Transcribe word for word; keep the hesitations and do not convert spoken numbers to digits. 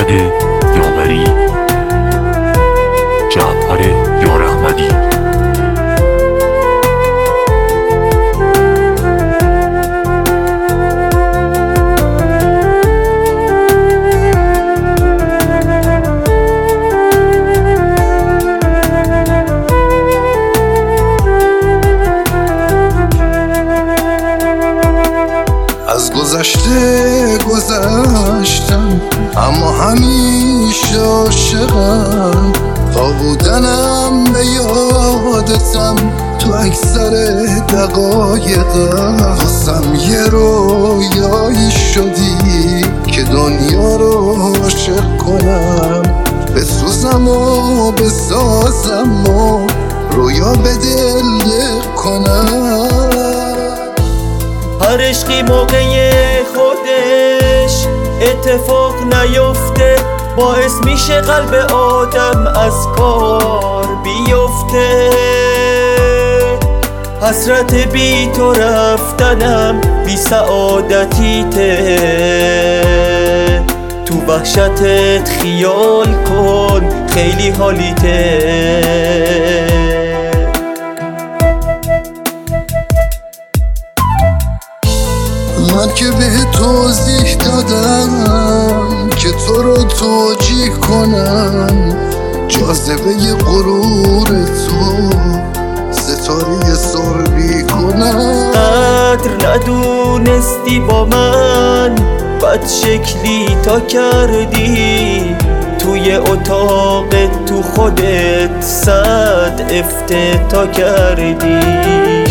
احمد یاوری، جعفر یاراحمدی. از گذشته گذشتم اما همیشه عاشقم، تا بودنم به یادتم تو اکثر دقایقم. واسم یه رویایی شدی که دنیا رو عاشق کنم، بسوزم و بسازم و رویا به دل کنم. هر عشقی موقع خودش اتفاق نیفته، باعث میشه قلب آدم از کار بیفته. حسرت بی تو رفتنم بی سعادتیته، تو وحشتت خیال کن خیلی حالیته. من که به توضیح دادم که تو رو توجیه کنم، جاذبه غرور تو ستاره سربی کنم. قدر ندونستی با من بد شکلی تا کردی، توی اتاقت تو خودت صد افتتا کردی.